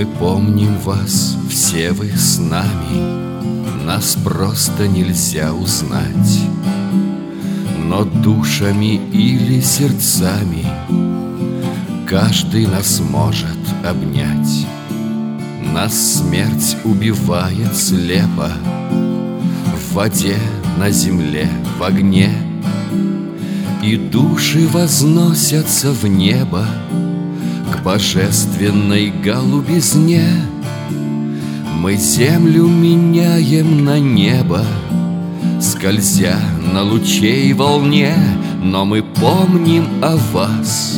Мы помним вас, все вы с нами, нас просто нельзя узнать. Но душами или сердцами каждый нас может обнять. Нас смерть убивает слепо, в воде, на земле, в огне, и души возносятся в небо к божественной голубизне. Мы землю меняем на небо, скользя на лучей волне, но мы помним о вас,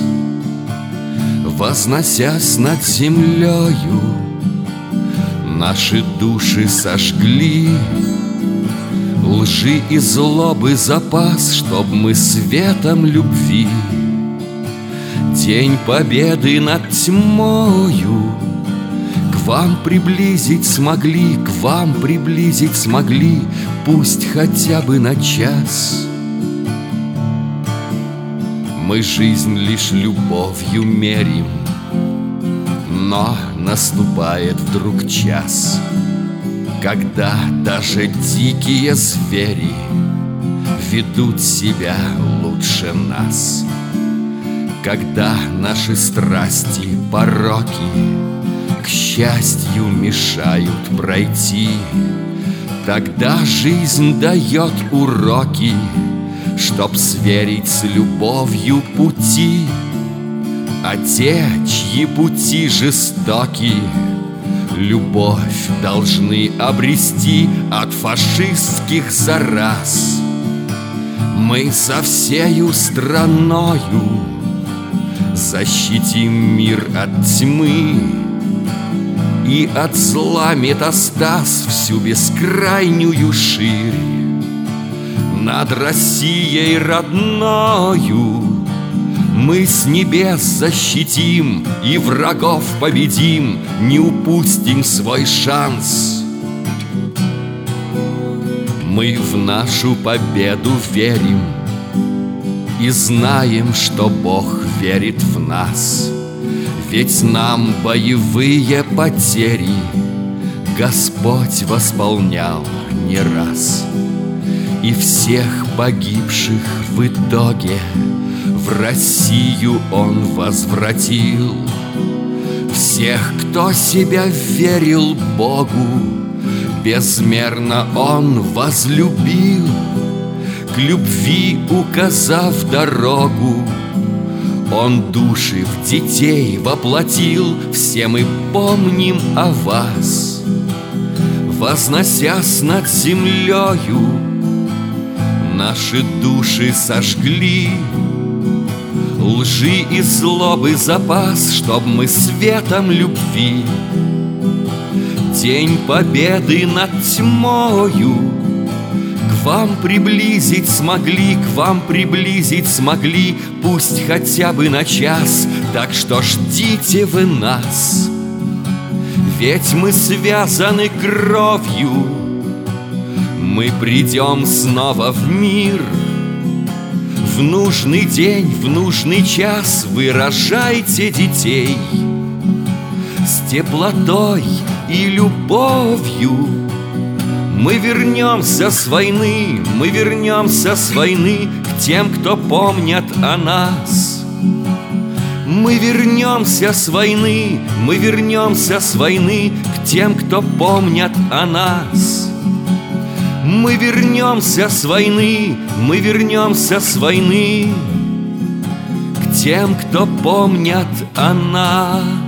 возносясь над землею. Наши души сожгли лжи и злобы запас, чтоб мы светом любви день победы над тьмою к вам приблизить смогли, к вам приблизить смогли, пусть хотя бы на час. Мы жизнь лишь любовью мерим, но наступает вдруг час, когда даже дикие звери ведут себя лучше нас. Когда наши страсти, пороки к счастью мешают пройти, тогда жизнь дает уроки, чтоб сверить с любовью пути. А те, чьи пути жестоки, любовь должны обрести от фашистских зараз. Мы со всею страною защитим мир от тьмы и от зла метастаз всю бескрайнюю ширь. Над Россией родною мы с небес защитим и врагов победим, не упустим свой шанс. Мы в нашу победу верим и знаем, что Бог верит в нас, ведь нам боевые потери Господь восполнял не раз. И всех погибших в итоге в Россию Он возвратил. Всех, кто себя верил Богу, безмерно Он возлюбил, к любви указав дорогу. Он души в детей воплотил. Все мы помним о вас, возносясь над землею. Наши души сожгли лжи и злобы запас, чтоб мы светом любви день победы над тьмою к вам приблизить смогли, к вам приблизить смогли, пусть хотя бы на час. Так что ждите вы нас, ведь мы связаны кровью. Мы придем снова в мир в нужный день, в нужный час. Вы рожайте детей с теплотой и любовью. Мы вернемся с войны, мы вернемся с войны к тем, кто помнят о нас. Мы вернемся с войны, мы вернемся с войны к тем, кто помнят о нас. Мы вернемся с войны, мы вернемся с войны к тем, кто помнят о нас.